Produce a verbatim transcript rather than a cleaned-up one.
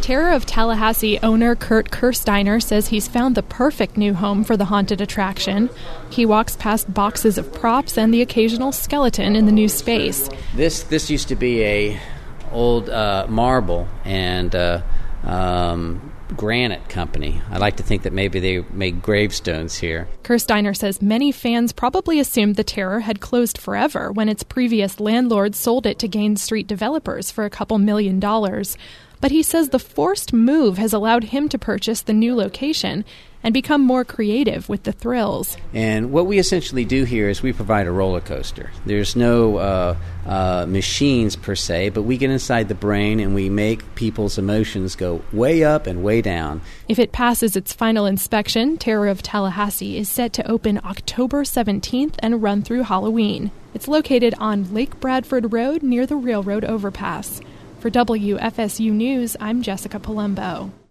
Terror of Tallahassee owner Kurt Kirsteiner says he's found the perfect new home for the haunted attraction. He walks past boxes of props and the occasional skeleton in the new space. This this used to be a old uh, marble and uh, um, granite company. I like to think that maybe they made gravestones here. Kirsteiner says many fans probably assumed the Terror had closed forever when its previous landlord sold it to Gain Street developers for a couple million dollars. But he says the forced move has allowed him to purchase the new location and become more creative with the thrills. And what we essentially do here is we provide a roller coaster. There's no uh, uh, machines per se, but we get inside the brain and we make people's emotions go way up and way down. If it passes its final inspection, Terror of Tallahassee is set to open October seventeenth and run through Halloween. It's located on Lake Bradford Road near the railroad overpass. For W F S U News, I'm Jessica Palumbo.